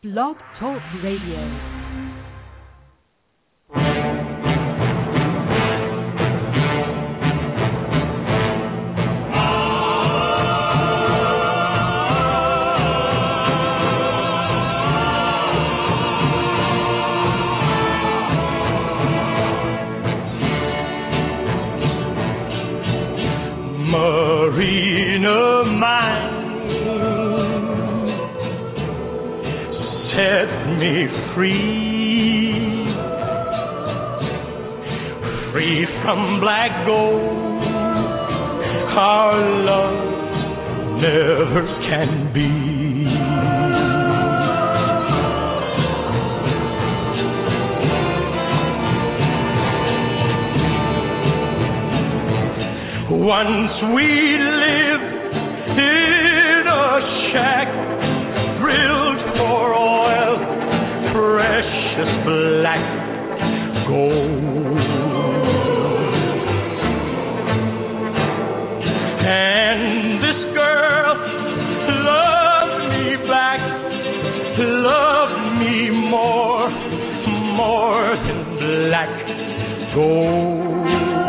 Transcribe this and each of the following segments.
Blog Talk Radio. Free from black gold, our love never can be. Once we lived in a shack, drilled for oil, precious black gold. And this girl loved me back, loved me more than black gold.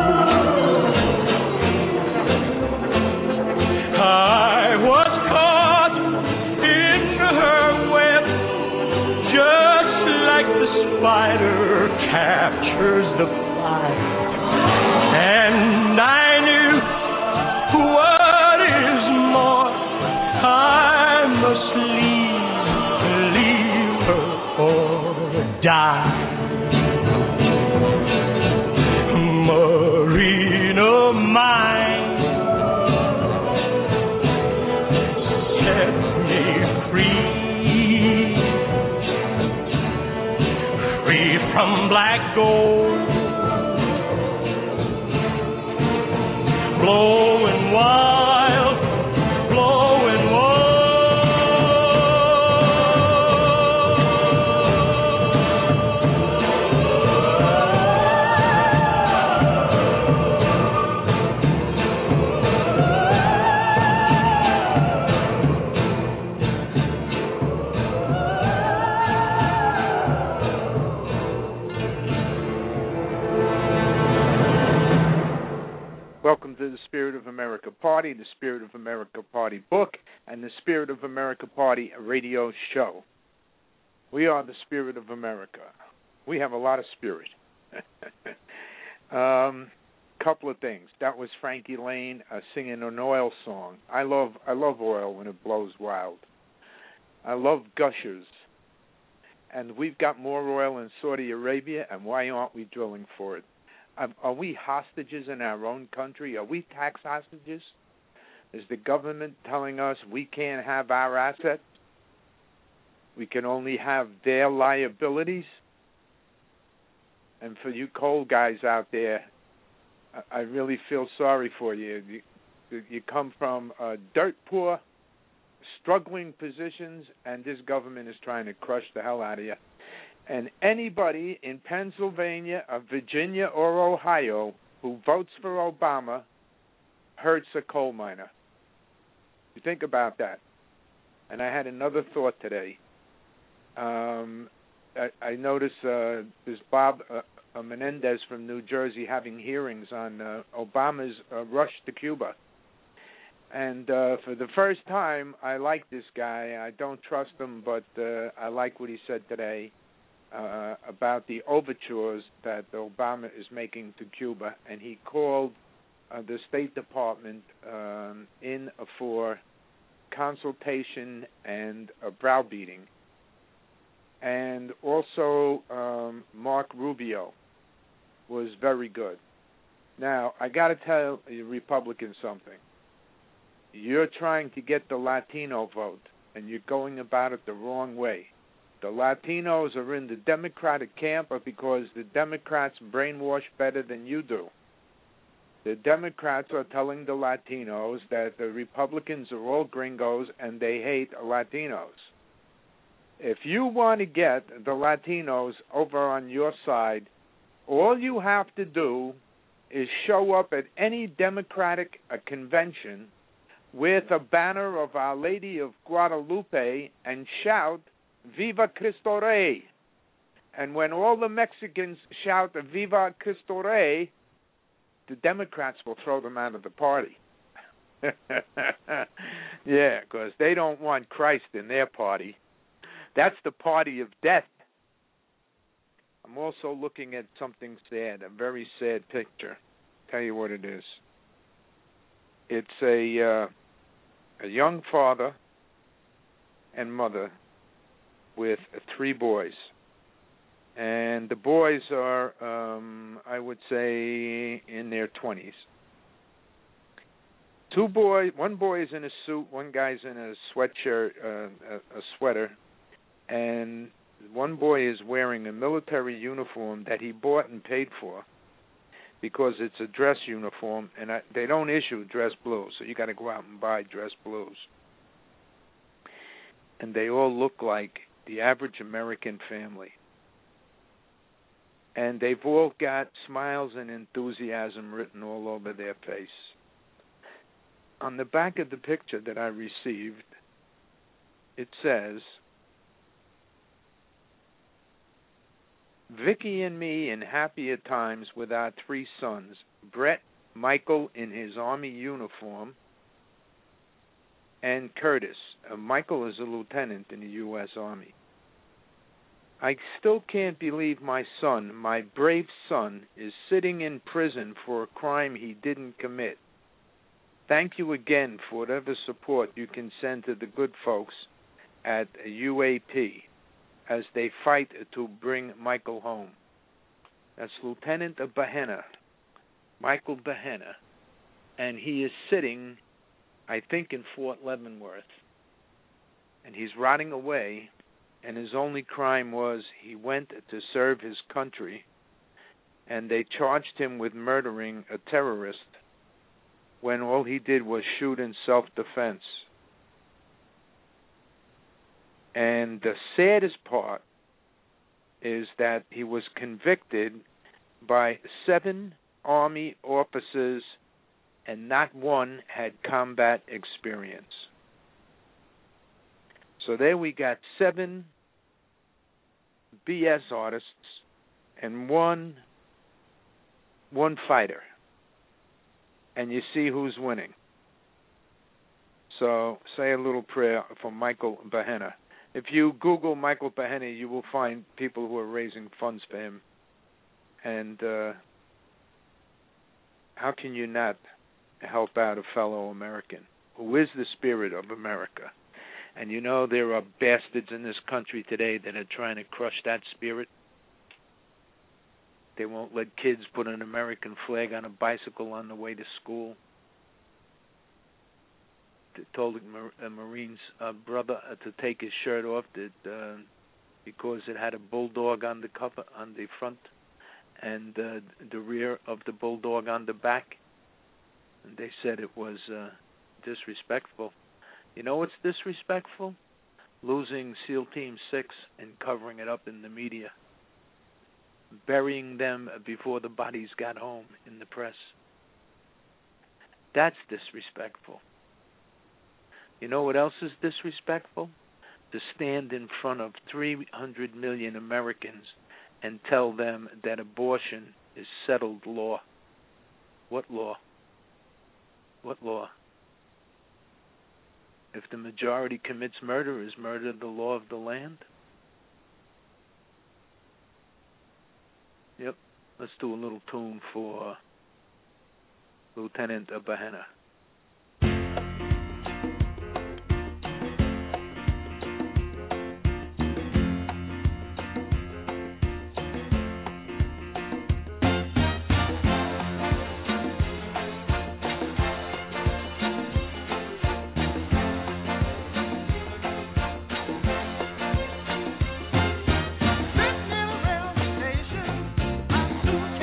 I was caught in her web, just like the spider captures the fly. And I knew what is more, I must leave her or die. Marina mine, set me free from black gold, blowing wild, blowing wild. Welcome to the Spirit of America Party, the Spirit of America Party book, and the Spirit of America Party radio show. We are the Spirit of America. We have a lot of spirit. Couple of things. That was Frankie Lane singing an oil song. I love oil when it blows wild. I love gushers. And we've got more oil in Saudi Arabia, and why aren't we drilling for it? Are we hostages in our own country? Are we tax hostages? Is the government telling us we can't have our assets? We can only have their liabilities? And for you coal guys out there, I really feel sorry for you. You come from dirt poor, struggling positions, and this government is trying to crush the hell out of you. And anybody in Pennsylvania, or Virginia, or Ohio who votes for Obama hurts a coal miner. You think about that. And I had another thought today. I noticed there's Bob Menendez from New Jersey having hearings on Obama's rush to Cuba. And for the first time, I like this guy. I don't trust him, but I like what he said today. About the overtures that Obama is making to Cuba, and he called the State Department in for consultation and a browbeating. And also Mark Rubio was very good. Now, I got to tell you Republicans something. You're trying to get the Latino vote, and you're going about it the wrong way. The Latinos are in the Democratic camp because the Democrats brainwash better than you do. The Democrats are telling the Latinos that the Republicans are all gringos and they hate Latinos. If you want to get the Latinos over on your side, all you have to do is show up at any Democratic convention with a banner of Our Lady of Guadalupe and shout Viva Cristo Rey. And when all the Mexicans shout Viva Cristo Rey, the Democrats will throw them out of the party. Yeah, because they don't want Christ in their party. That's the party of death. I'm also looking at something sad, a very sad picture. Tell you what it is. It's a young father and mother with 3 boys. And the boys are, I would say, in their 20s. One boy is in a suit, one guy's in a sweatshirt, a sweater, and one boy is wearing a military uniform that he bought and paid for because it's a dress uniform, and they don't issue dress blues, so you got to go out and buy dress blues. And they all look like the average American family. And they've all got smiles and enthusiasm written all over their face. On the back of the picture that I received, it says, Vicky and me in happier times with our 3 sons, Brett, Michael in his Army uniform, and Curtis. Michael is a lieutenant in the U.S. Army. I still can't believe my son, my brave son, is sitting in prison for a crime he didn't commit. Thank you again for whatever support you can send to the good folks at UAP as they fight to bring Michael home. That's Lieutenant Bahena, Michael Bahena, and he is sitting, I think, in Fort Leavenworth. And he's rotting away, and his only crime was he went to serve his country, and they charged him with murdering a terrorist when all he did was shoot in self-defense. And the saddest part is that he was convicted by 7 Army officers, and not one had combat experience. So there we got 7 BS artists and one fighter. And you see who's winning. So say a little prayer for Michael Bahena. If you Google Michael Bahena, you will find people who are raising funds for him. And how can you not help out a fellow American who is the spirit of America? And you know there are bastards in this country today that are trying to crush that spirit. They won't let kids put an American flag on a bicycle on the way to school. They told a Marine's brother to take his shirt off because it had a bulldog on the cover, on the front, and the rear of the bulldog on the back. And they said it was disrespectful. You know what's disrespectful? Losing SEAL Team 6 and covering it up in the media. Burying them before the bodies got home in the press. That's disrespectful. You know what else is disrespectful? To stand in front of 300 million Americans and tell them that abortion is settled law. What law? What law? If the majority commits murder, is murder the law of the land? Yep. Let's do a little tune for Lieutenant Bahena.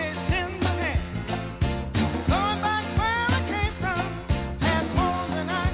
Going back where I came from, had more than I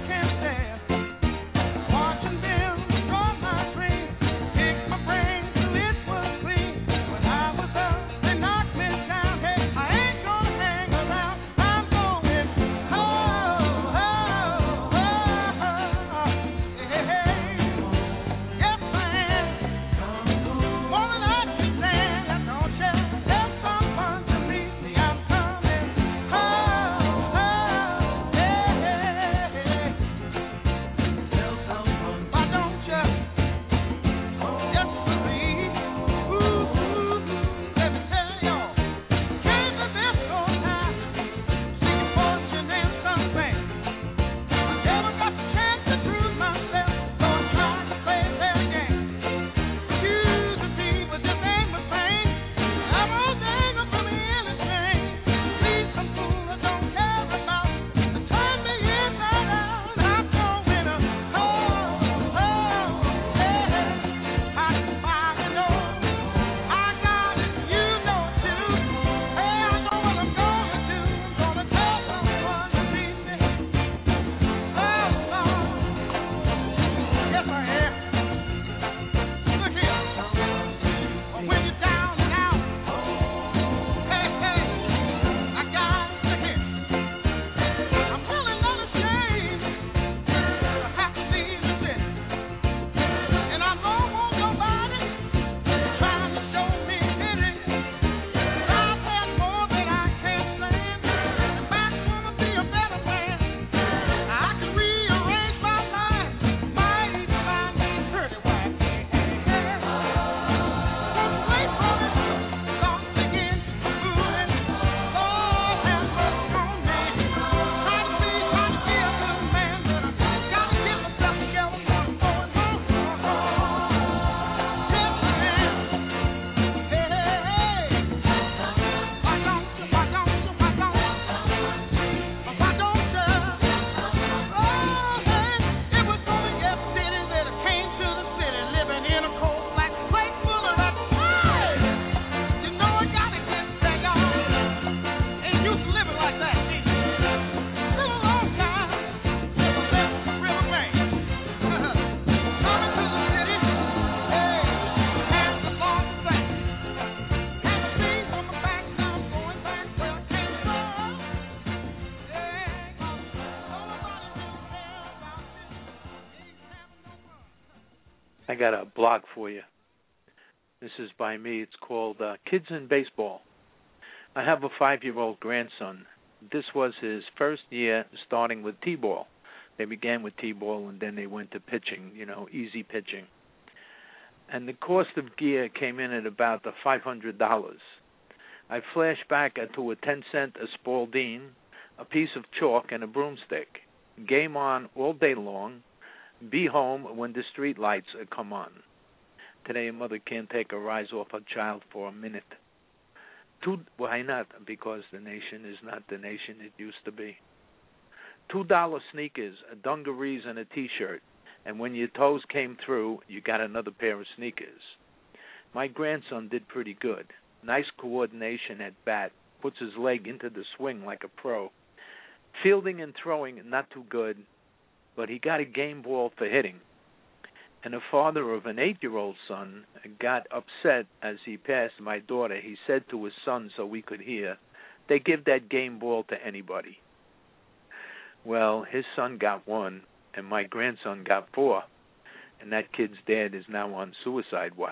got a blog for you. This is by me. It's called Kids in Baseball. I have a 5-year-old grandson. This was his first year starting with T-ball. They began with T-ball, and then they went to pitching, easy pitching. And the cost of gear came in at about the $500. I flashed back to a 10-cent a Spalding, a piece of chalk, and a broomstick. Game on all day long. Be home when the street lights come on. Today, a mother can't take her eyes off her child for a minute. Why not? Because the nation is not the nation it used to be. $2 sneakers, dungarees, and a T-shirt. And when your toes came through, you got another pair of sneakers. My grandson did pretty good. Nice coordination at bat. Puts his leg into the swing like a pro. Fielding and throwing, not too good. But he got a game ball for hitting. And the father of an 8-year-old son got upset as he passed my daughter. He said to his son, so we could hear, "They give that game ball to anybody." Well, his son got 1, and my grandson got 4. And that kid's dad is now on suicide watch.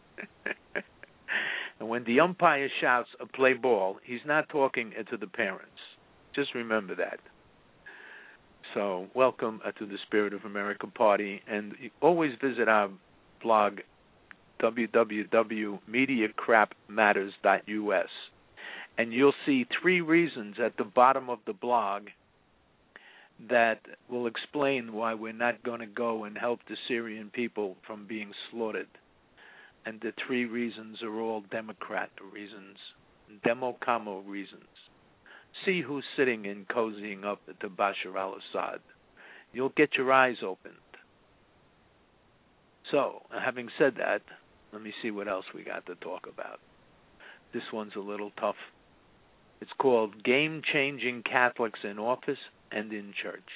And when the umpire shouts, "Play ball," he's not talking to the parents. Just remember that. So welcome to the Spirit of America Party, and always visit our blog, www.mediacrapmatters.us, and you'll see 3 reasons at the bottom of the blog that will explain why we're not going to go and help the Syrian people from being slaughtered. And the 3 reasons are all Democrat reasons, Democamo reasons. See who's sitting and cozying up to Bashar al-Assad. You'll get your eyes opened. So, having said that, let me see what else we got to talk about. This one's a little tough. It's called Game-Changing Catholics in Office and in Church.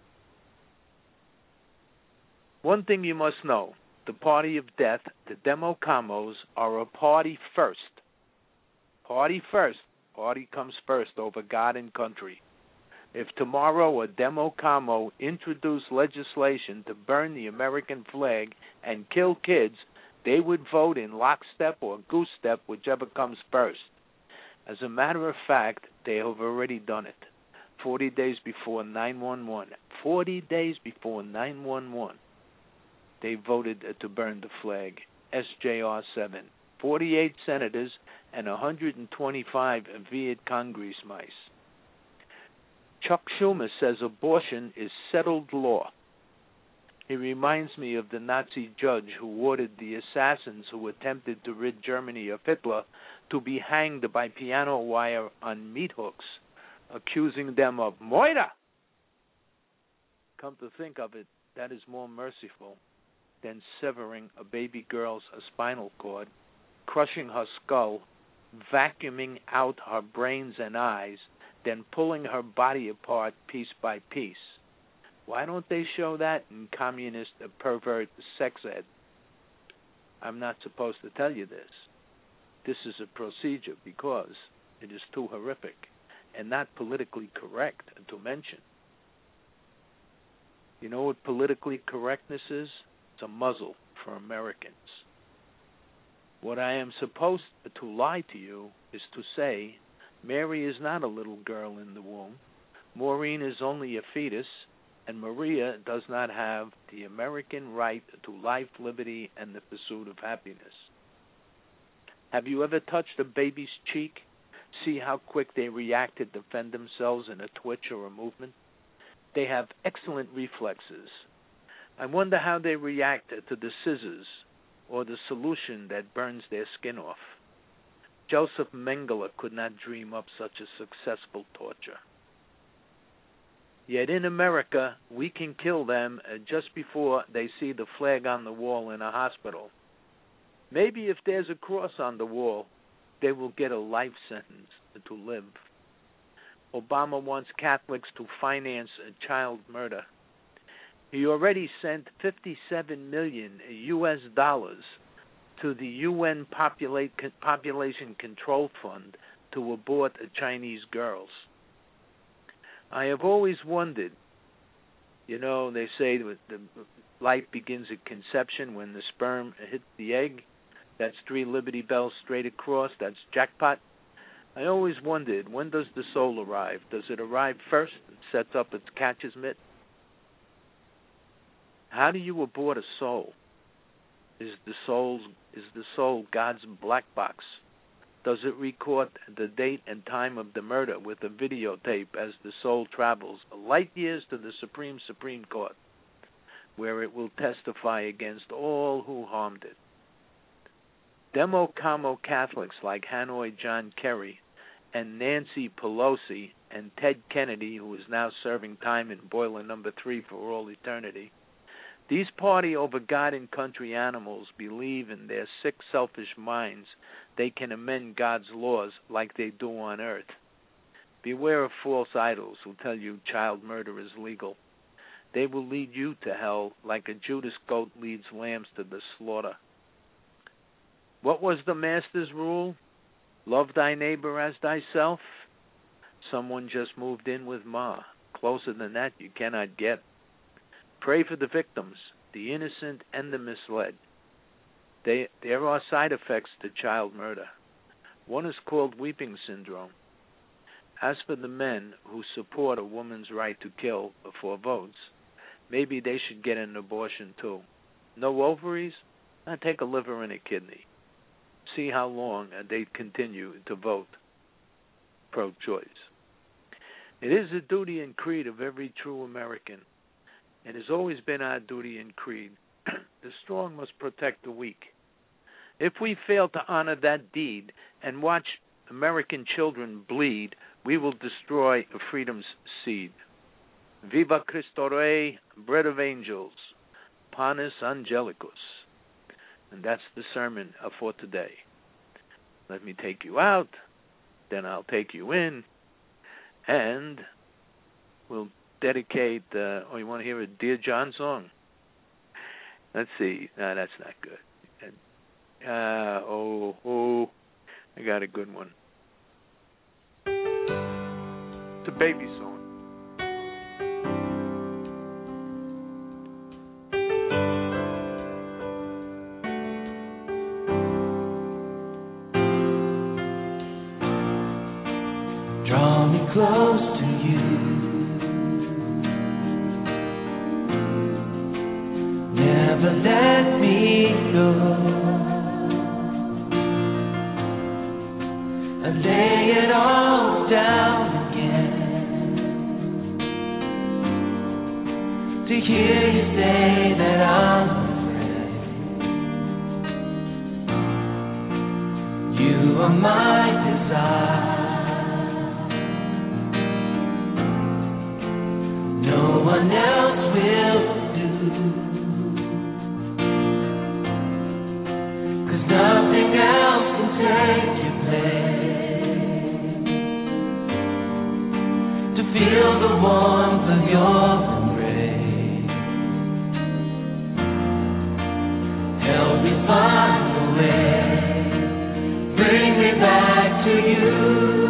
One thing you must know, the party of death, the Democamos, are a party first. Party first. Party comes first over God and country. If tomorrow a Democamo introduced legislation to burn the American flag and kill kids, they would vote in lockstep or goose step, whichever comes first. As a matter of fact, they have already done it. 40 days before 9/11. 40 days before 9/11. They voted to burn the flag. SJR 7. 48 senators and 125 Viet Congress mice. Chuck Schumer says abortion is settled law. He reminds me of the Nazi judge who ordered the assassins who attempted to rid Germany of Hitler to be hanged by piano wire on meat hooks, accusing them of murder. Come to think of it, that is more merciful than severing a baby girl's spinal cord, crushing her skull, vacuuming out her brains and eyes, then pulling her body apart piece by piece. Why don't they show that in communist pervert sex ed? I'm not supposed to tell you this. This is a procedure because it is too horrific and not politically correct to mention. You know what politically correctness is? It's a muzzle for Americans. What I am supposed to lie to you is to say, Mary is not a little girl in the womb, Maureen is only a fetus, and Maria does not have the American right to life, liberty, and the pursuit of happiness. Have you ever touched a baby's cheek? See how quick they react to defend themselves in a twitch or a movement? They have excellent reflexes. I wonder how they react to the scissors or the solution that burns their skin off. Joseph Mengele could not dream up such a successful torture. Yet in America, we can kill them just before they see the flag on the wall in a hospital. Maybe if there's a cross on the wall, they will get a life sentence to live. Obama wants Catholics to finance child murder. He already sent $57 million to the UN Population Control Fund to abort Chinese girls. I have always wondered, they say life begins at conception when the sperm hits the egg. That's 3 Liberty Bells straight across. That's jackpot. I always wondered, when does the soul arrive? Does it arrive first and sets up its catcher's mitt? How do you abort a soul? Is the soul God's black box? Does it record the date and time of the murder with a videotape as the soul travels light years to the Supreme Court, where it will testify against all who harmed it? Demo Como Catholics like Hanoi John Kerry and Nancy Pelosi and Ted Kennedy, who is now serving time in boiler number 3 for all eternity, these party over God and country animals believe in their sick, selfish minds they can amend God's laws like they do on earth. Beware of false idols who tell you child murder is legal. They will lead you to hell like a Judas goat leads lambs to the slaughter. What was the Master's rule? Love thy neighbor as thyself? Someone just moved in with Ma. Closer than that you cannot get. Pray for the victims, the innocent and the misled. There are side effects to child murder. One is called weeping syndrome. As for the men who support a woman's right to kill before votes, maybe they should get an abortion too. No ovaries? Take a liver and a kidney. See how long they continue to vote pro-choice. It is the duty and creed of every true American. It has always been our duty and creed. The strong must protect the weak. If we fail to honor that deed and watch American children bleed, we will destroy freedom's seed. Viva Cristo Rey, bread of angels, Panis Angelicus. And that's the sermon for today. Let me take you out, then I'll take you in, and we'll dedicate, you want to hear a Dear John song? Let's see. No, that's not good. I got a good one. It's a baby song. Draw me close to you. Never let me go. I lay it all down again to hear you say that I'm afraid. You are my desire. No one else will do. 'Cause nothing else can take your place. To feel the warmth of your embrace. Help me find a way. Bring me back to you.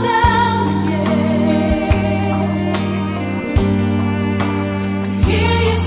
Hear you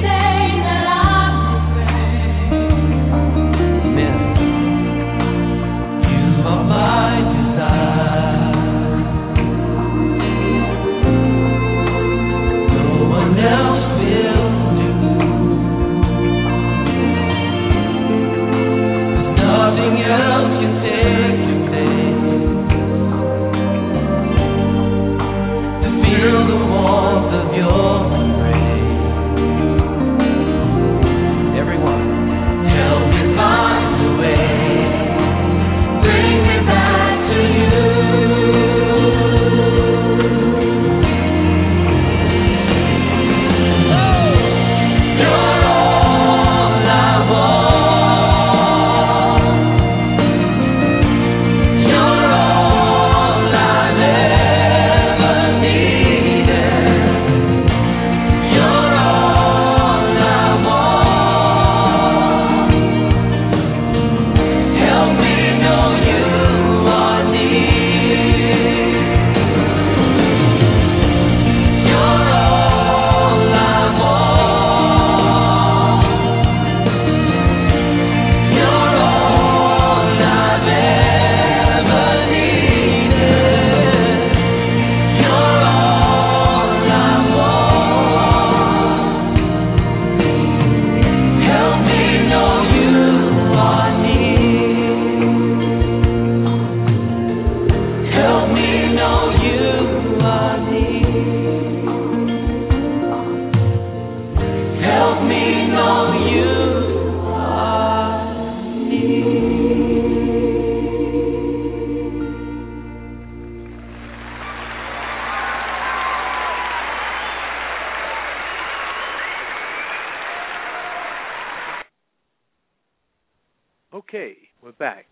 Okay, we're back.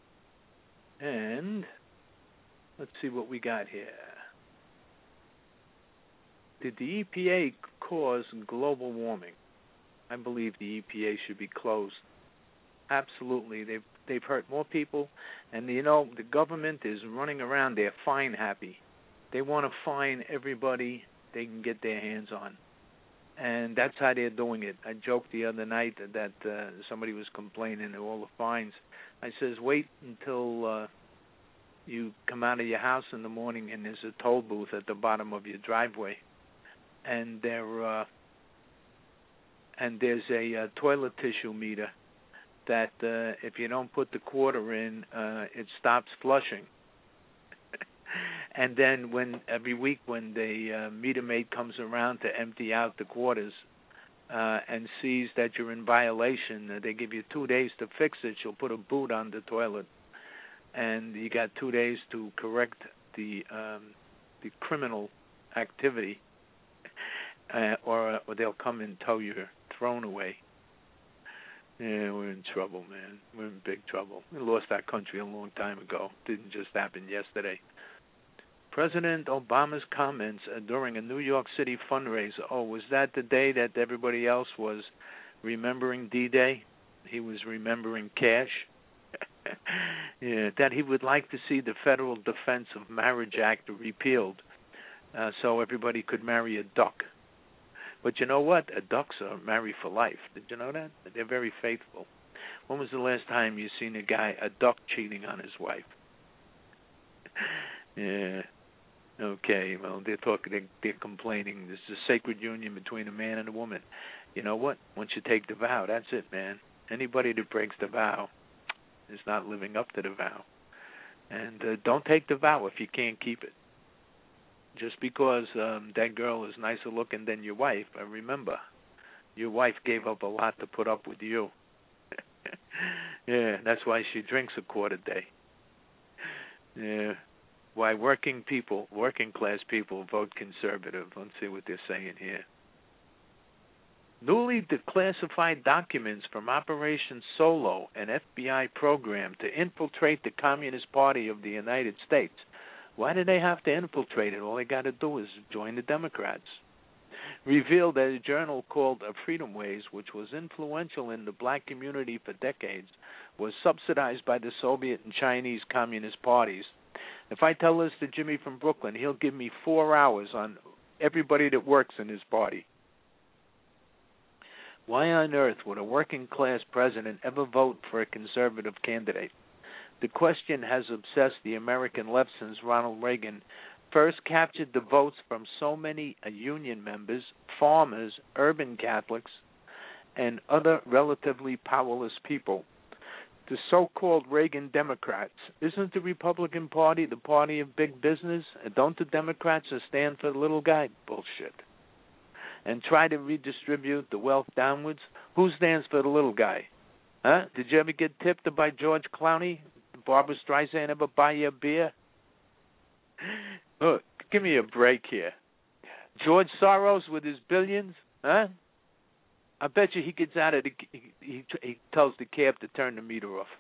And let's see what we got here. Did the EPA cause global warming? I believe the EPA should be closed. Absolutely. They've hurt more people, and the government is running around there fine happy. They want to fine everybody they can get their hands on. And that's how they're doing it. I joked the other night that somebody was complaining of all the fines. I says, wait until you come out of your house in the morning and there's a toll booth at the bottom of your driveway, and there's a toilet tissue meter that if you don't put the quarter in, it stops flushing. And then every week when the meter maid comes around to empty out the quarters and sees that you're in violation, they give you 2 days to fix it. She'll put a boot on the toilet, and you got 2 days to correct the criminal activity, or they'll come and tow your throne away. Yeah, we're in trouble, man. We're in big trouble. We lost our country a long time ago. Didn't just happen yesterday. President Obama's comments during a New York City fundraiser. Oh, was that the day that everybody else was remembering D-Day? He was remembering cash. Yeah, that he would like to see the Federal Defense of Marriage Act repealed so everybody could marry a duck. But you know what? Ducks are married for life. Did you know that? They're very faithful. When was the last time you seen a duck cheating on his wife? Yeah. Okay, well, they're complaining. This is a sacred union between a man and a woman. You know what? Once you take the vow, that's it, man. Anybody that breaks the vow is not living up to the vow. And don't take the vow if you can't keep it. Just because that girl is nicer looking than your wife, remember, your wife gave up a lot to put up with you. Yeah, that's why she drinks a quart a day. Yeah. Why working class people vote conservative. Let's see what they're saying here. Newly declassified documents from Operation Solo, an FBI program to infiltrate the Communist Party of the United States. Why do they have to infiltrate it? All they got to do is join the Democrats. Revealed that a journal called Freedom Ways, which was influential in the black community for decades, was subsidized by the Soviet and Chinese Communist parties. If I tell this to Jimmy from Brooklyn, he'll give me 4 hours on everybody that works in his party. Why on earth would a working-class president ever vote for a conservative candidate? The question has obsessed the American left since Ronald Reagan first captured the votes from so many union members, farmers, urban Catholics, and other relatively powerless people. The so-called Reagan Democrats. Isn't the Republican Party the party of big business? Don't the Democrats stand for the little guy? Bullshit. And try to redistribute the wealth downwards? Who stands for the little guy? Huh? Did you ever get tipped by George Clooney? Barbara Streisand ever buy you a beer? Look, give me a break here. George Soros with his billions? Huh? I bet you he gets out of he tells the cab to turn the meter off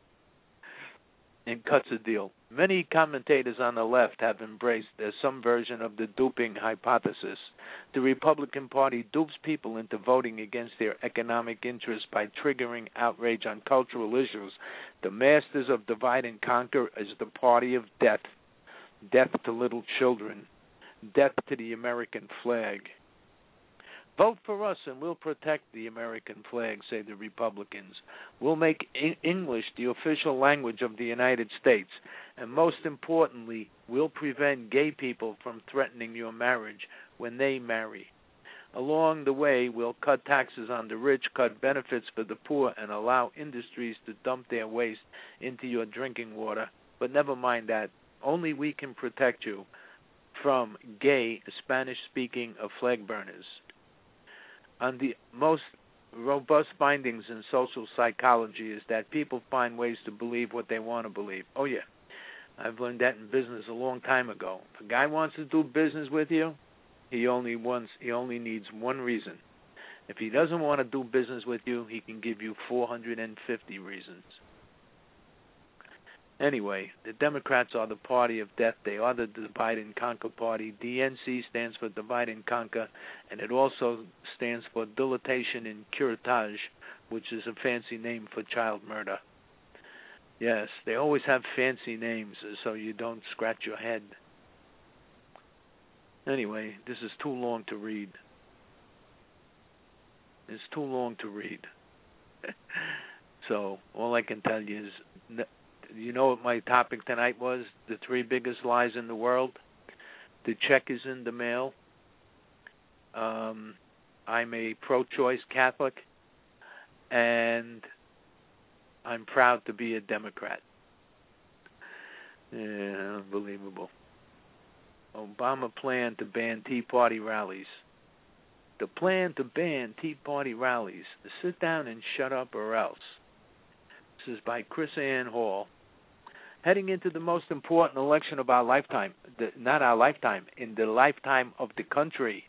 and cuts a deal. Many commentators on the left have embraced some version of the duping hypothesis. The Republican Party dupes people into voting against their economic interests by triggering outrage on cultural issues. The masters of divide and conquer is the party of death. Death to little children. Death to the American flag. Vote for us and we'll protect the American flag, say the Republicans. We'll make English the official language of the United States. And most importantly, we'll prevent gay people from threatening your marriage when they marry. Along the way, we'll cut taxes on the rich, cut benefits for the poor, and allow industries to dump their waste into your drinking water. But never mind that. Only we can protect you from gay Spanish-speaking flag burners. On the most robust findings in social psychology is that people find ways to believe what they want to believe. Oh, yeah. I've learned that in business a long time ago. If a guy wants to do business with you, he only needs one reason. If he doesn't want to do business with you, he can give you 450 reasons. Anyway, the Democrats are the party of death. They are the divide and conquer party. DNC stands for divide and conquer, and it also stands for dilatation and curettage, which is a fancy name for child murder. Yes, they always have fancy names so you don't scratch your head. Anyway, this is too long to read. It's too long to read. So all I can tell you is, you know what my topic tonight was? The 3 biggest lies in the world. The check is in the mail. I'm a pro-choice Catholic, and I'm proud to be a Democrat. Yeah, unbelievable. Obama plan to ban Tea Party rallies. The plan to ban Tea Party rallies. Sit down and shut up or else. This is by Chris Ann Hall. Heading into the most important election of our lifetime, not our lifetime, in the lifetime of the country.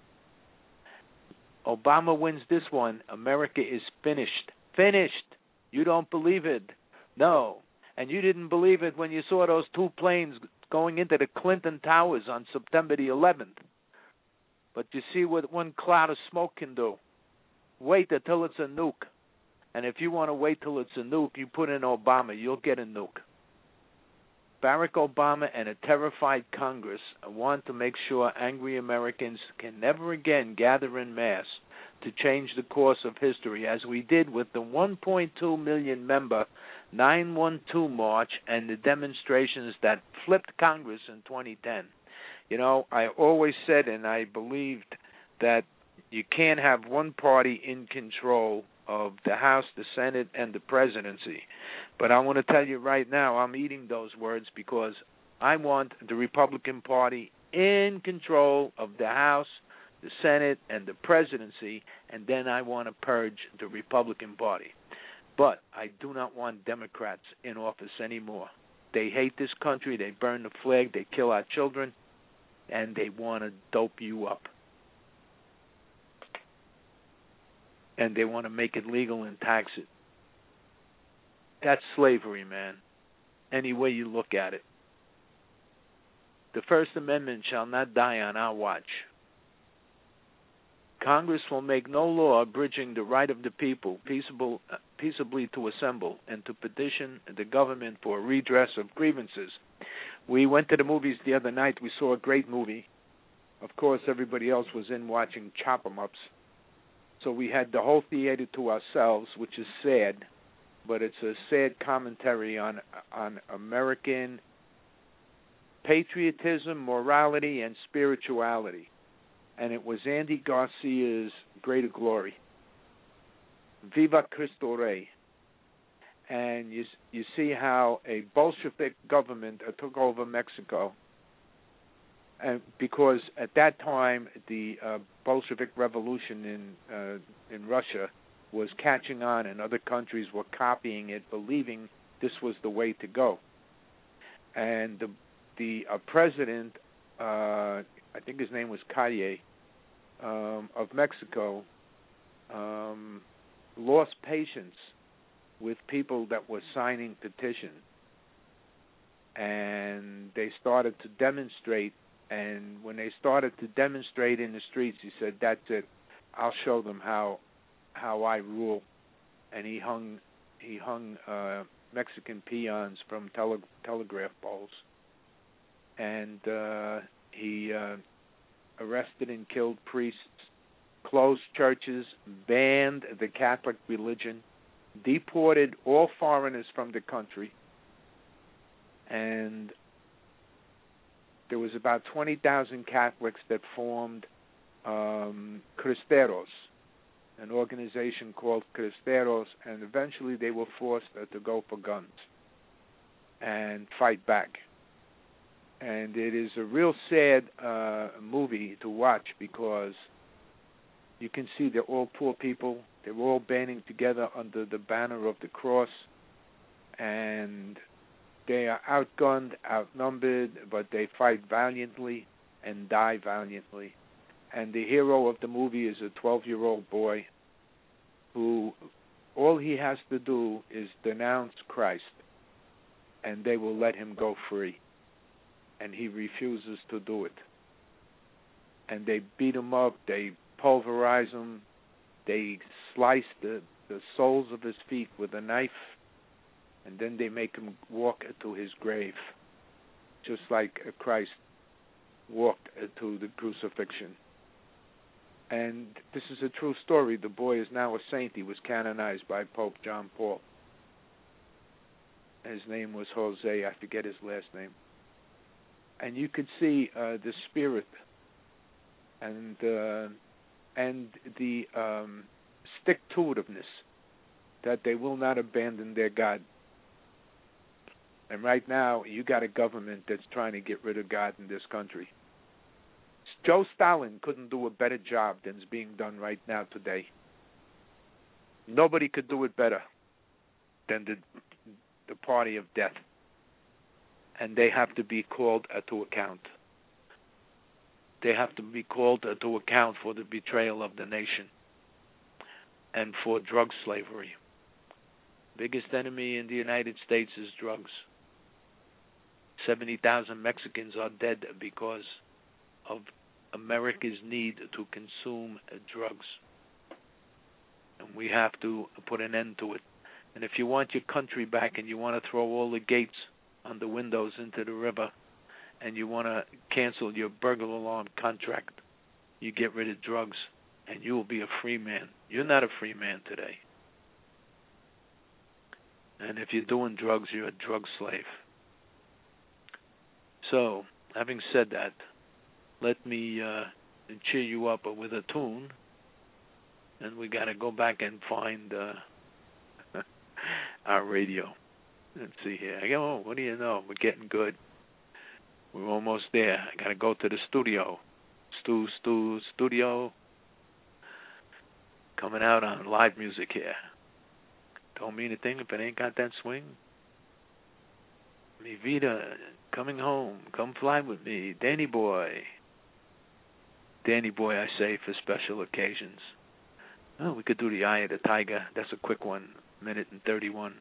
Obama wins this one. America is finished. Finished. You don't believe it. No. And you didn't believe it when you saw those 2 planes going into the Clinton Towers on September the 11th. But you see what one cloud of smoke can do. Wait until it's a nuke. And if you want to wait till it's a nuke, you put in Obama, you'll get a nuke. Barack Obama and a terrified Congress want to make sure angry Americans can never again gather in mass to change the course of history, as we did with the 1.2 million member 912 March and the demonstrations that flipped Congress in 2010. You know, I always said and I believed that you can't have one party in control of the House, the Senate, and the presidency. But I want to tell you right now, I'm eating those words because I want the Republican Party in control of the House, the Senate, and the presidency, and then I want to purge the Republican Party. But I do not want Democrats in office anymore. They hate this country, they burn the flag, they kill our children, and they want to dope you up. And they want to make it legal and tax it. That's slavery, man, any way you look at it. The First Amendment shall not die on our watch. Congress will make no law abridging the right of the people peaceably to assemble and to petition the government for redress of grievances. We went to the movies the other night. We saw a great movie. Of course, everybody else was in watching chop-em-ups. So we had the whole theater to ourselves, which is sad, but it's a sad commentary on American patriotism, morality, and spirituality. And it was Andy Garcia's Greater Glory. Viva Cristo Rey. And you see how a Bolshevik government took over Mexico. And because at that time the Bolshevik Revolution in Russia was catching on, and other countries were copying it, believing this was the way to go. And the president, I think his name was Calle, of Mexico, lost patience with people that were signing petitions, and they started to demonstrate. And when they started to demonstrate in the streets, he said, "That's it. I'll show them how I rule." And he hung Mexican peons from telegraph poles, and he arrested and killed priests, closed churches, banned the Catholic religion, deported all foreigners from the country, and there was about 20,000 Catholics that formed Cristeros, an organization called Cristeros, and eventually they were forced to go for guns and fight back. And it is a real sad movie to watch because you can see they're all poor people. They're all banding together under the banner of the cross, and they are outgunned, outnumbered, but they fight valiantly and die valiantly. And the hero of the movie is a 12-year-old boy who all he has to do is denounce Christ, and they will let him go free. And he refuses to do it. And they beat him up, they pulverize him, they slice the soles of his feet with a knife, and then they make him walk to his grave, just like Christ walked to the crucifixion. And this is a true story. The boy is now a saint. He was canonized by Pope John Paul. His name was Jose. I forget his last name. And you could see the spirit and the stick-to-itiveness that they will not abandon their God. And right now, you got a government that's trying to get rid of God in this country. Joe Stalin couldn't do a better job than is being done right now today. Nobody could do it better than the party of death. And they have to be called to account. They have to be called to account for the betrayal of the nation and for drug slavery. Biggest enemy in the United States is drugs. 70,000 Mexicans are dead because of America's need to consume drugs. And we have to put an end to it. And if you want your country back and you want to throw all the gates on the windows into the river and you want to cancel your burglar alarm contract, you get rid of drugs and you will be a free man. You're not a free man today. And if you're doing drugs, you're a drug slave. So, having said that, let me cheer you up with a tune, and we got to go back and find our radio. Let's see here. Oh, what do you know? We're getting good. We're almost there. I got to go to the studio. Studio. Coming out on live music here. Don't mean a thing if it ain't got that swing. Mi vida, coming home. Come fly with me. Danny Boy. Danny Boy, I say, for special occasions. Oh, we could do the Eye of the Tiger. That's a quick one. 1:31.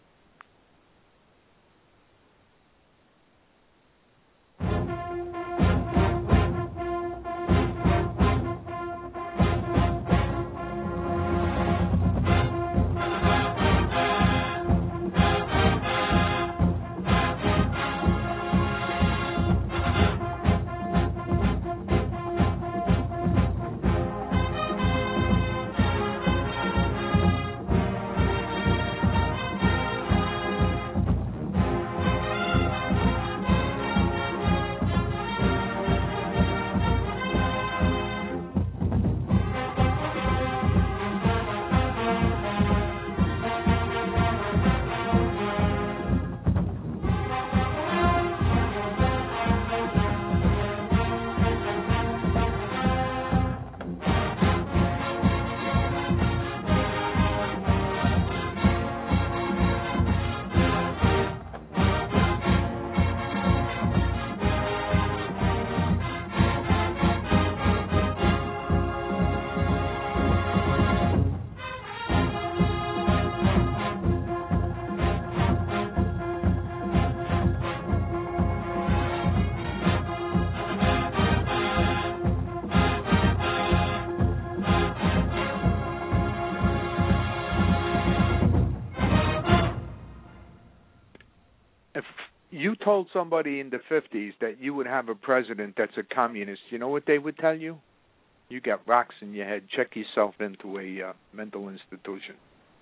You told somebody in the 50s that you would have a president that's a communist, you know what they would tell you? You got rocks in your head. Check yourself into a mental institution.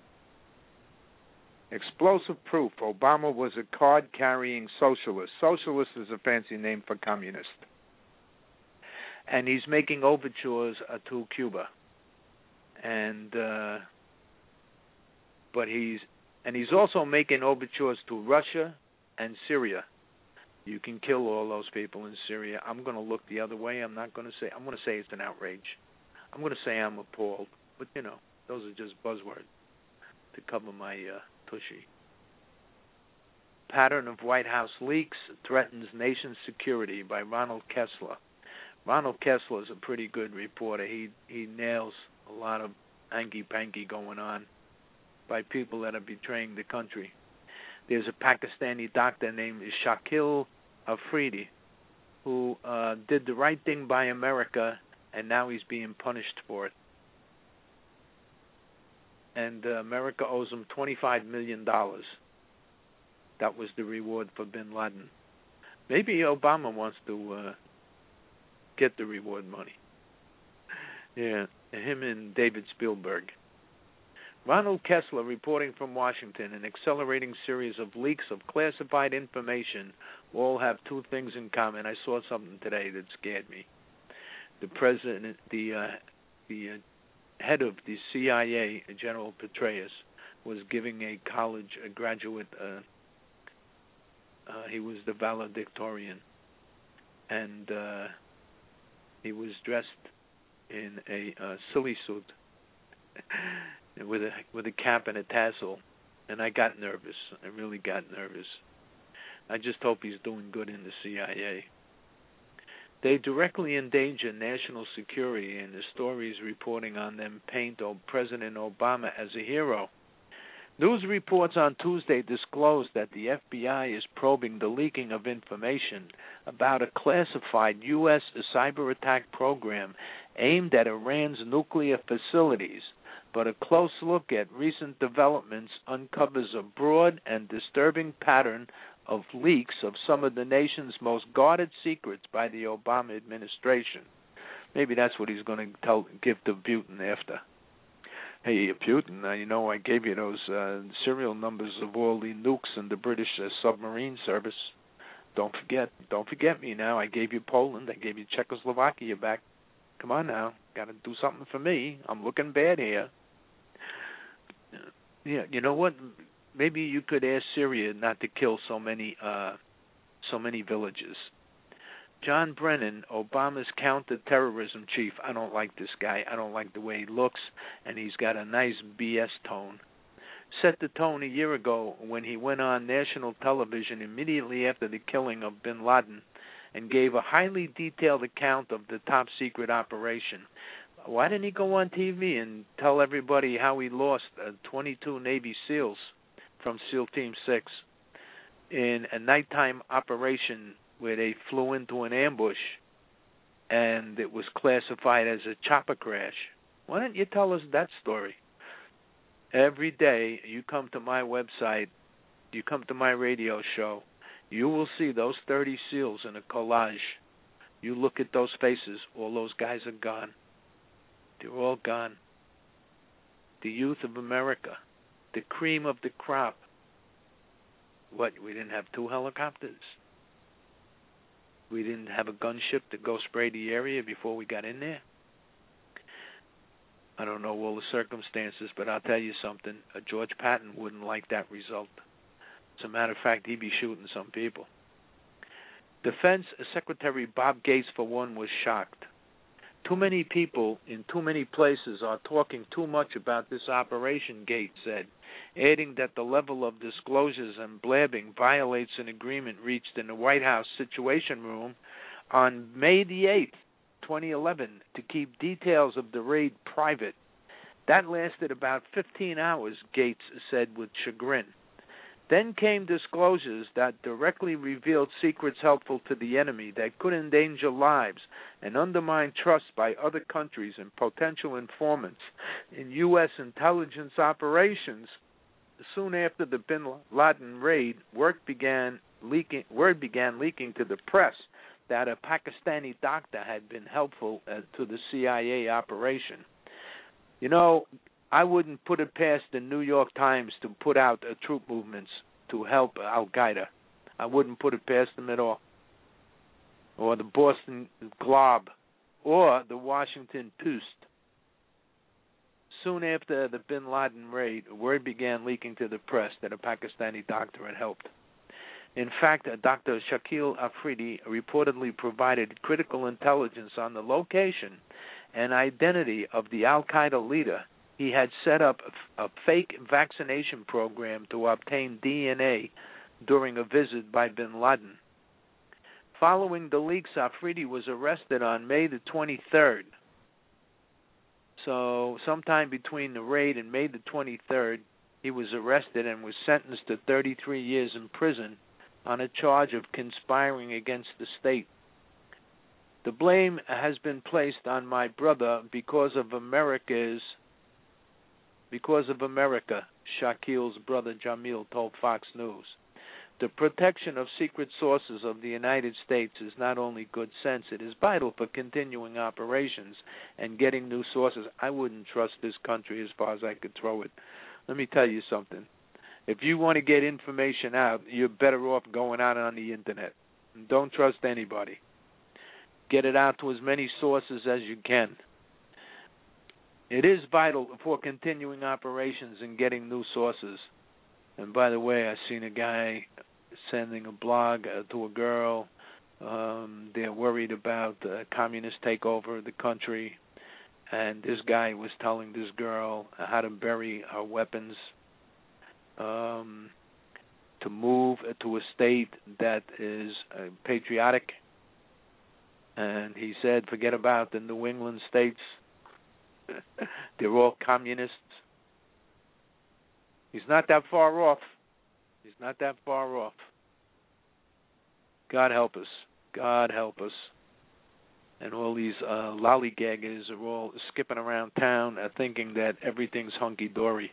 Explosive proof. Obama was a card-carrying socialist. Socialist is a fancy name for communist. And he's making overtures to Cuba. And he's also making overtures to Russia and Syria. You can kill all those people in Syria. I'm going to look the other way. I'm going to say it's an outrage. I'm going to say I'm appalled. But, those are just buzzwords to cover my tushy. Pattern of White House leaks threatens nation security by Ronald Kessler. Ronald Kessler is a pretty good reporter. He nails a lot of hanky-panky going on by people that are betraying the country. There's a Pakistani doctor named Shakil Afridi who did the right thing by America, and now he's being punished for it. And America owes him $25 million. That was the reward for bin Laden. Maybe Obama wants to get the reward money. Yeah, him and David Spielberg. Ronald Kessler reporting from Washington. An accelerating series of leaks of classified information all have two things in common. I saw something today that scared me. The president, the head of the CIA, General Petraeus, was giving a graduate, he was the valedictorian, and he was dressed in a silly suit with a cap and a tassel, and I got nervous. I really got nervous. I just hope he's doing good in the CIA. They directly endanger national security, and the stories reporting on them paint President Obama as a hero. News reports on Tuesday disclosed that the FBI is probing the leaking of information about a classified U.S. cyber attack program aimed at Iran's nuclear facilities, but a close look at recent developments uncovers a broad and disturbing pattern of leaks of some of the nation's most guarded secrets by the Obama administration. Maybe that's what he's going to give to Putin after. Hey, Putin, I gave you those serial numbers of all the nukes in the British submarine service. Don't forget me now. I gave you Poland. I gave you Czechoslovakia back. Come on now. Got to do something for me. I'm looking bad here. Yeah, you know what? Maybe you could ask Syria not to kill so many villages. John Brennan, Obama's counterterrorism chief. I don't like this guy. I don't like the way he looks, and he's got a nice BS tone. Set the tone a year ago when he went on national television immediately after the killing of bin Laden and gave a highly detailed account of the top-secret operation. Why didn't he go on TV and tell everybody how he lost 22 Navy SEALs from SEAL Team 6 in a nighttime operation where they flew into an ambush and it was classified as a chopper crash? Why don't you tell us that story? Every day you come to my website, you come to my radio show, you will see those 30 SEALs in a collage. You look at those faces, all those guys are gone. They're all gone. The youth of America, the cream of the crop. What, we didn't have 2 helicopters? We didn't have a gunship to go spray the area before we got in there? I don't know all the circumstances, but I'll tell you something. George Patton wouldn't like that result. As a matter of fact, he'd be shooting some people. Defense Secretary Bob Gates, for one, was shocked. Too many people in too many places are talking too much about this operation, Gates said, adding that the level of disclosures and blabbing violates an agreement reached in the White House Situation Room on May the 8th, 2011, to keep details of the raid private. That lasted about 15 hours, Gates said with chagrin. Then came disclosures that directly revealed secrets helpful to the enemy that could endanger lives and undermine trust by other countries and potential informants in U.S. intelligence operations. Soon after the bin Laden raid, word began leaking to the press that a Pakistani doctor had been helpful to the CIA operation. You know, I wouldn't put it past the New York Times to put out troop movements to help Al-Qaeda. I wouldn't put it past them at all. Or the Boston Globe, or the Washington Post. Soon after the bin Laden raid, word began leaking to the press that a Pakistani doctor had helped. In fact, Dr. Shakil Afridi reportedly provided critical intelligence on the location and identity of the Al-Qaeda leader. He had set up a fake vaccination program to obtain DNA during a visit by bin Laden. Following the leaks, Afridi was arrested on May the 23rd. So sometime between the raid and May the 23rd, he was arrested and was sentenced to 33 years in prison on a charge of conspiring against the state. The blame has been placed on my brother because of America, Shakil's brother Jamil told Fox News. The protection of secret sources of the United States is not only good sense, it is vital for continuing operations and getting new sources. I wouldn't trust this country as far as I could throw it. Let me tell you something. If you want to get information out, you're better off going out on the Internet. Don't trust anybody. Get it out to as many sources as you can. It is vital for continuing operations and getting new sources. And by the way, I seen a guy sending a blog to a girl. They're worried about communist takeover of the country. And this guy was telling this girl how to bury her weapons, to move to a state that is patriotic. And he said, forget about the New England states. They're all communists. He's not that far off. He's not that far off. God help us. God help us. And all these lollygaggers are all skipping around town thinking that everything's hunky-dory.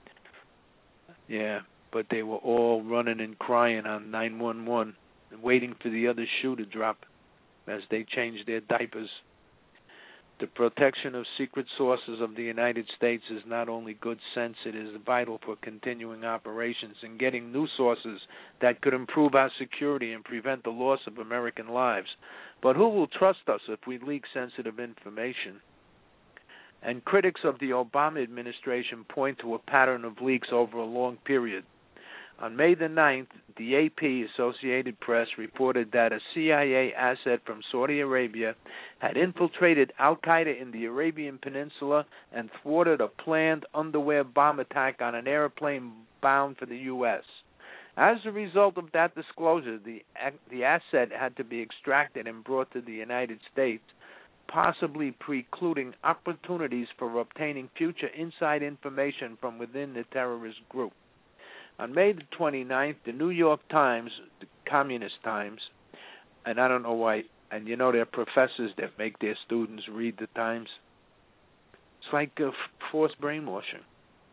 Yeah, but they were all running and crying on 911 and waiting for the other shoe to drop as they changed their diapers. The protection of secret sources of the United States is not only good sense, it is vital for continuing operations and getting new sources that could improve our security and prevent the loss of American lives. But who will trust us if we leak sensitive information? And critics of the Obama administration point to a pattern of leaks over a long period. On May the 9th, the AP, Associated Press, reported that a CIA asset from Saudi Arabia had infiltrated al-Qaeda in the Arabian Peninsula and thwarted a planned underwear bomb attack on an airplane bound for the U.S. As a result of that disclosure, the asset had to be extracted and brought to the United States, possibly precluding opportunities for obtaining future inside information from within the terrorist group. On May the 29th, the New York Times, the Communist Times, and I don't know why, and you know there are professors that make their students read the Times. It's like forced brainwashing.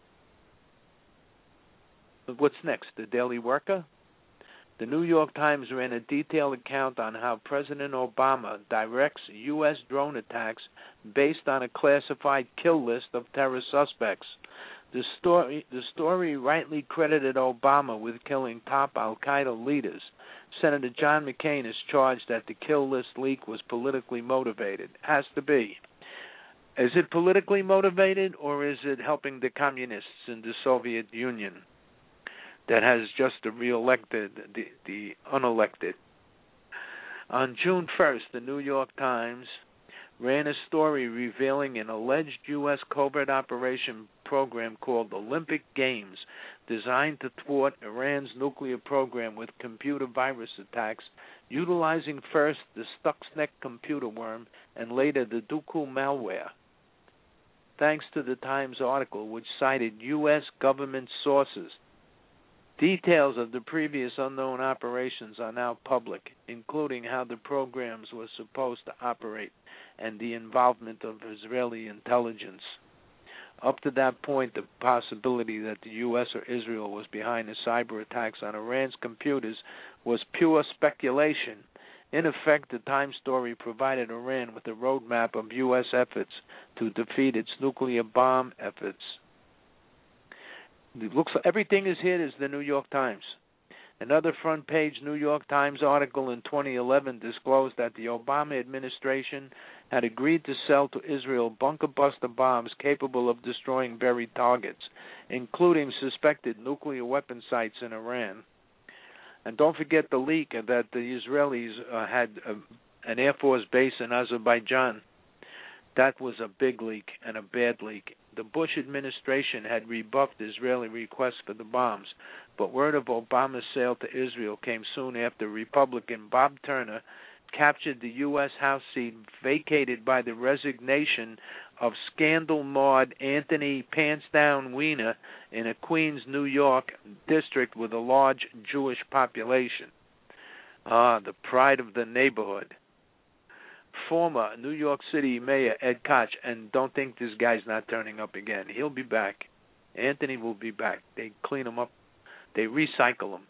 But what's next? The Daily Worker? The New York Times ran a detailed account on how President Obama directs U.S. drone attacks based on a classified kill list of terror suspects. The story rightly credited Obama with killing top al-Qaeda leaders. Senator John McCain is charged that the kill list leak was politically motivated. Has to be. Is it politically motivated, or is it helping the communists in the Soviet Union that has just re-elected the unelected? On June 1st, the New York Times ran a story revealing an alleged U.S. covert operation program called Olympic Games, designed to thwart Iran's nuclear program with computer virus attacks, utilizing first the Stuxnet computer worm and later the Duqu malware. Thanks to the Times article, which cited U.S. government sources, details of the previous unknown operations are now public, including how the programs were supposed to operate and the involvement of Israeli intelligence. Up to that point, the possibility that the U.S. or Israel was behind the cyber attacks on Iran's computers was pure speculation. In effect, the Times story provided Iran with a roadmap of U.S. efforts to defeat its nuclear bomb efforts. It looks like everything is here is the New York Times. Another front-page New York Times article in 2011 disclosed that the Obama administration had agreed to sell to Israel bunker-buster bombs capable of destroying buried targets, including suspected nuclear weapon sites in Iran. And don't forget the leak that the Israelis had an Air Force base in Azerbaijan. That was a big leak and a bad leak. The Bush administration had rebuffed Israeli requests for the bombs, but word of Obama's sale to Israel came soon after Republican Bob Turner captured the U.S. House seat vacated by the resignation of scandal-marred Anthony Pants-Down Weiner in a Queens, New York district with a large Jewish population. The pride of the neighborhood. Former New York City Mayor Ed Koch, and don't think this guy's not turning up again. He'll be back. Anthony will be back. They clean him up. They recycle him.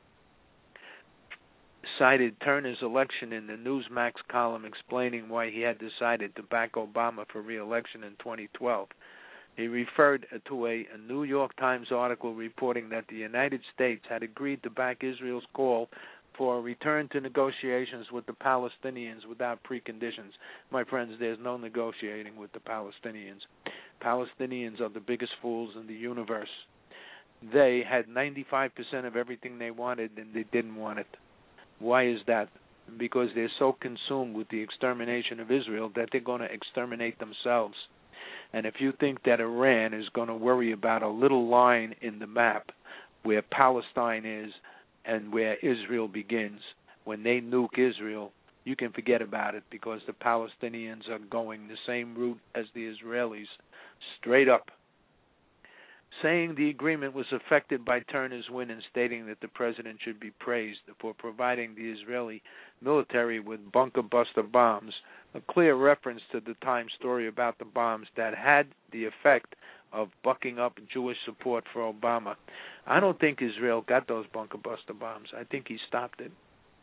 Cited Turner's election in the Newsmax column explaining why he had decided to back Obama for re-election in 2012. He referred to a New York Times article reporting that the United States had agreed to back Israel's call for a return to negotiations with the Palestinians without preconditions. My friends, there's no negotiating with the Palestinians. Palestinians are the biggest fools in the universe. They had 95% of everything they wanted, and they didn't want it. Why is that? Because they're so consumed with the extermination of Israel that they're going to exterminate themselves. And if you think that Iran is going to worry about a little line in the map where Palestine is and where Israel begins, when they nuke Israel, you can forget about it, because the Palestinians are going the same route as the Israelis, straight up. Saying the agreement was affected by Turner's win and stating that the president should be praised for providing the Israeli military with bunker buster bombs, a clear reference to the Times story about the bombs that had the effect of bucking up Jewish support for Obama. I don't think Israel got those bunker buster bombs. I think he stopped it.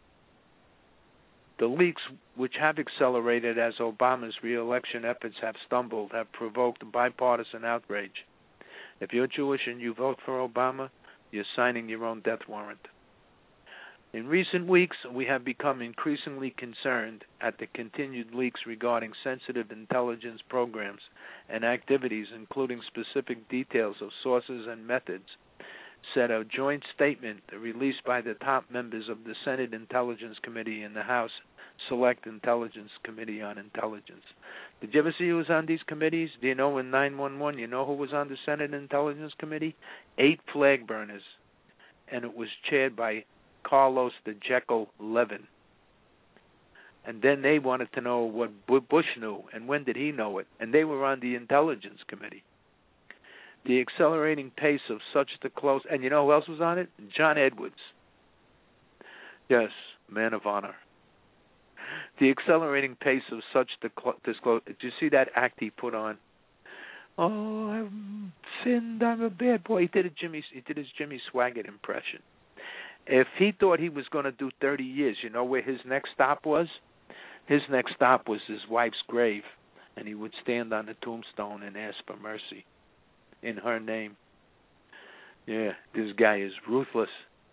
The leaks, which have accelerated as Obama's re-election efforts have stumbled, have provoked bipartisan outrage. If you're Jewish and you vote for Obama, you're signing your own death warrant. In recent weeks, we have become increasingly concerned at the continued leaks regarding sensitive intelligence programs and activities, including specific details of sources and methods, said a joint statement released by the top members of the Senate Intelligence Committee and the House Select Intelligence Committee on Intelligence. Did you ever see who was on these committees? Do you know in 911, you know who was on the Senate Intelligence Committee? 8 flag burners. And it was chaired by Carlos the Jekyll Levin. And then they wanted to know what Bush knew and when did he know it. And they were on the Intelligence Committee. The accelerating pace of such the close... And you know who else was on it? John Edwards. Yes, man of honor. The accelerating pace of such disclosure. Did you see that act he put on? Oh, I'm sinned. I'm a bad boy. He did his Jimmy Swaggart impression. If he thought he was going to do 30 years, you know where his next stop was? His next stop was his wife's grave, and he would stand on the tombstone and ask for mercy in her name. Yeah, this guy is ruthless.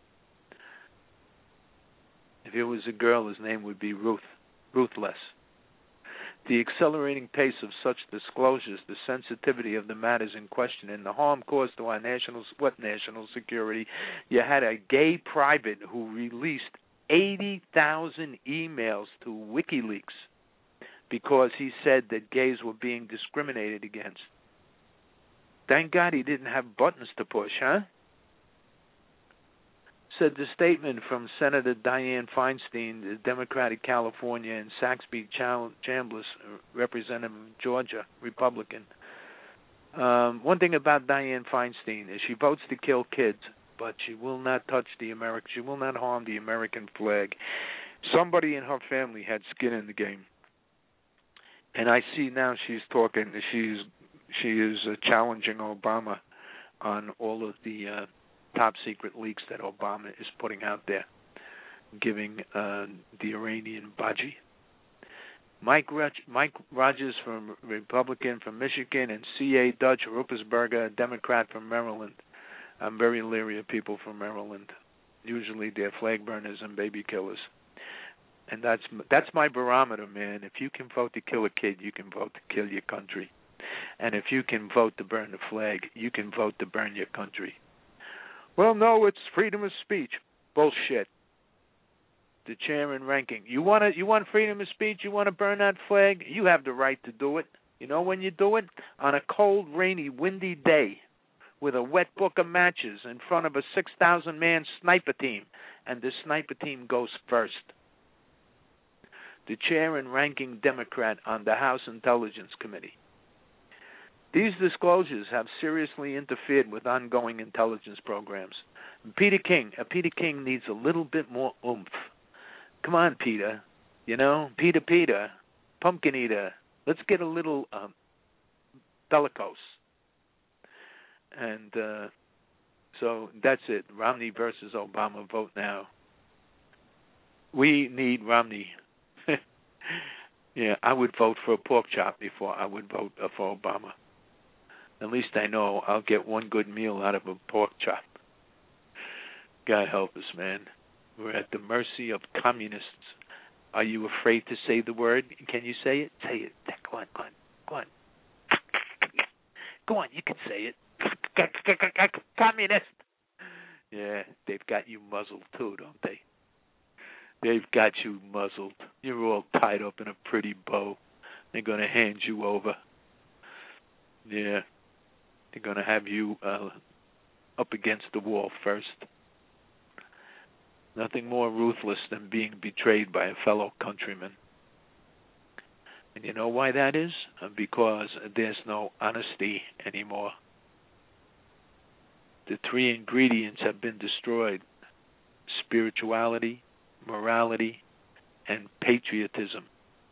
If it was a girl, his name would be Ruth. Ruthless. The accelerating pace of such disclosures, the sensitivity of the matters in question, and the harm caused to our national security. You had a gay private who released 80,000 emails to WikiLeaks because he said that gays were being discriminated against. Thank God he didn't have buttons to push, huh? Said the statement from Senator Dianne Feinstein, the Democratic California, and Saxby Chambliss, Representative of Georgia, Republican. One thing about Dianne Feinstein is she votes to kill kids, but she will not touch she will not harm the American flag. Somebody in her family had skin in the game, and I see now she's talking. She is challenging Obama on all of the top secret leaks that Obama is putting out there, giving the Iranian budgie. Mike Rogers, from Republican from Michigan, and C.A. Dutch Ruppersberger, a Democrat from Maryland. I'm very leery of people from Maryland. Usually they're flag burners and baby killers. And that's my barometer, man. If you can vote to kill a kid, you can vote to kill your country. And if you can vote to burn the flag, you can vote to burn your country. Well, no, it's freedom of speech. Bullshit. The chair and ranking. You want freedom of speech? You want to burn that flag? You have the right to do it. You know when you do it? On a cold, rainy, windy day with a wet book of matches in front of a 6,000-man sniper team. And the sniper team goes first. The chair and ranking Democrat on the House Intelligence Committee. These disclosures have seriously interfered with ongoing intelligence programs. Peter King needs a little bit more oomph. Come on, Peter. Peter, Pumpkin Eater. Let's get a little bellicose. And so that's it. Romney versus Obama. Vote now. We need Romney. Yeah, I would vote for a pork chop before I would vote for Obama. At least I know I'll get one good meal out of a pork chop. God help us, man. We're at the mercy of communists. Are you afraid to say the word? Can you say it? Say it. Go on. Go on, you can say it. Communist. Yeah, they've got you muzzled too, don't they? They've got you muzzled. You're all tied up in a pretty bow. They're going to hand you over. Yeah. They're going to have you up against the wall first. Nothing more ruthless than being betrayed by a fellow countryman. And you know why that is? Because there's no honesty anymore. The three ingredients have been destroyed: spirituality, morality, and patriotism.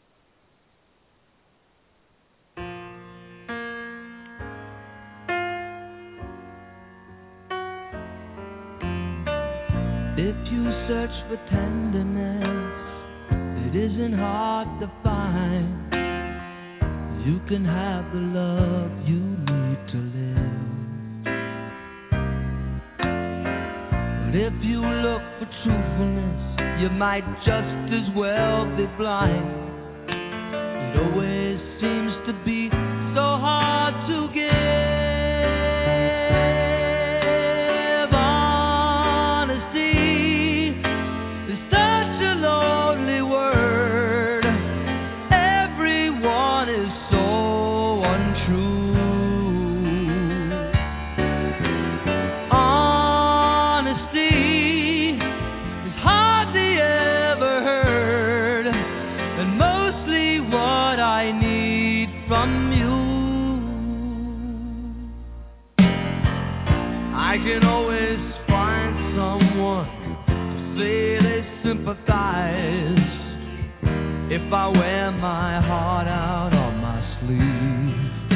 If you search for tenderness, it isn't hard to find. You can have the love you need to live. But if you look for truthfulness, you might just as well be blind. It always seems to be so hard to give. I can always find someone to say they sympathize if I wear my heart out on my sleeve.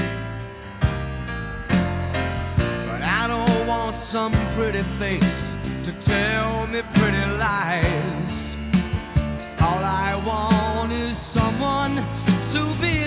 But I don't want some pretty face to tell me pretty lies. All I want is someone to believe.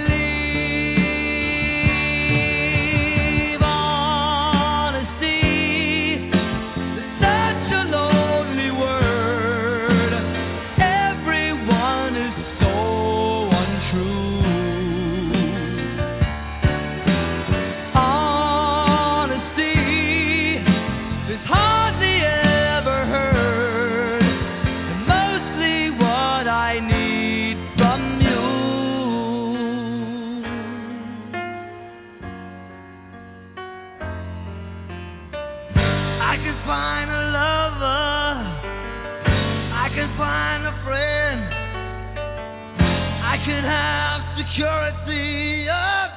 Security of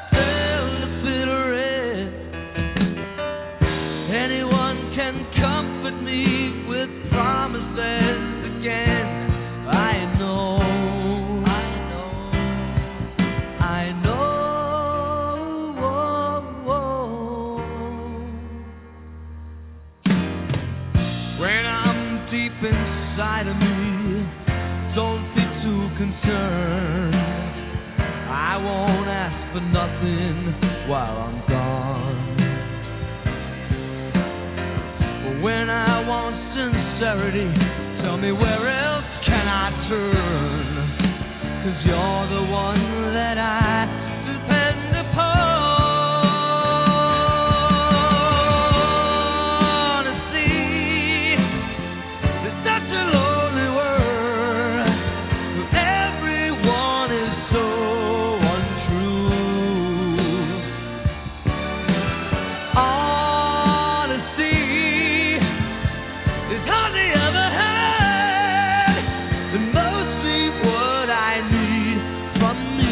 red. Anyone can comfort me with promises again. I know. When I'm deep inside of me, don't be too concerned. I won't ask for nothing while I'm gone. But when I want sincerity, tell me where else can I turn? 'Cause you're the one that I depend upon. See, it's such a lonely world. Everyone is so from you.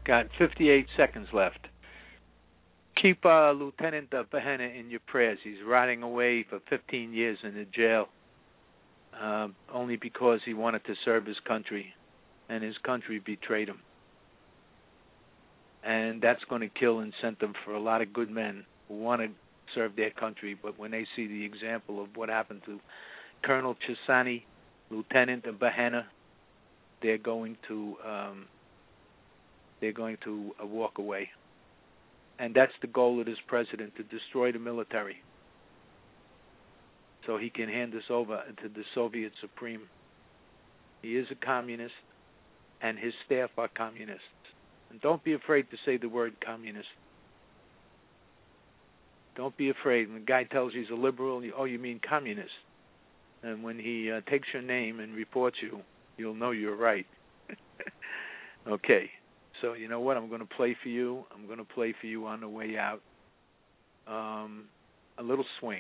Got 58 seconds left. Keep Lieutenant Bahena in your prayers. He's rotting away for 15 years in the jail, only because he wanted to serve his country, and his country betrayed him. And that's going to kill incentive for a lot of good men who want to serve their country, but when they see the example of what happened to Colonel Chisani, Lieutenant Bahena, they're going to walk away. And that's the goal of this president, to destroy the military so he can hand this over to the Soviet Supreme. He is a communist, and his staff are communists. And don't be afraid to say the word communist. Don't be afraid. When a guy tells you he's a liberal, you mean communist. And when he takes your name and reports you, you'll know you're right. Okay. So you know what? I'm going to play for you. I'm going to play for you on the way out. A little swing.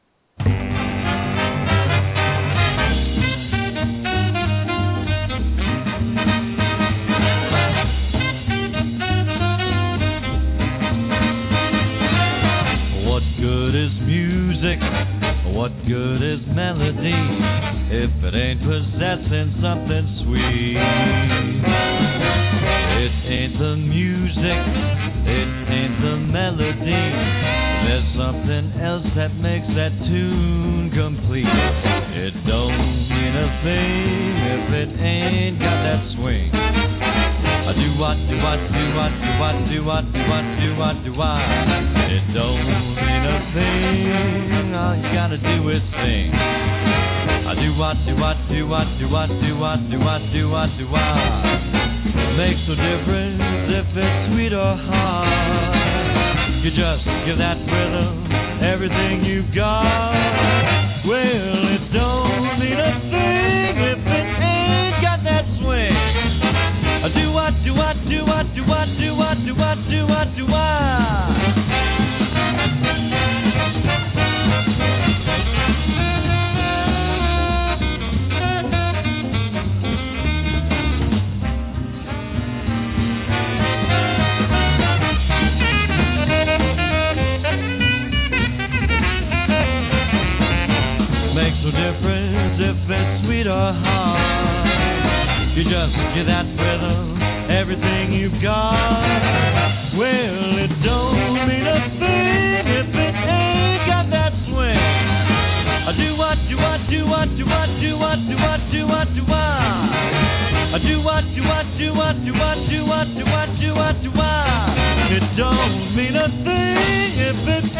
What good is music? What good is melody if it ain't possessing something sweet? It ain't the music, it ain't the melody. There's something else that makes that tune complete. It don't mean a thing if it ain't got that swing. Do what, do what, do what, do what, do what, do what, do what, do what. It don't mean a thing. All you gotta do is sing. Do what, do what, do what, do what, do what, do what, do what, do what. Makes no difference if it's sweet or hard. You just give that rhythm everything you've got. Well, it don't mean a thing if it ain't got that swing. Do what, do what, do what, do what, do what, do what, do what, do what. Makes no difference if it's sweet or hard. You just give that rhythm everything you've got. Well, it don't mean a thing if it ain't got that swing. Do what, do what, do what, do what, do what, do what, do what, do what. Do what, do what, do what, do what, do what, do what, do what, do what. It don't mean a thing if it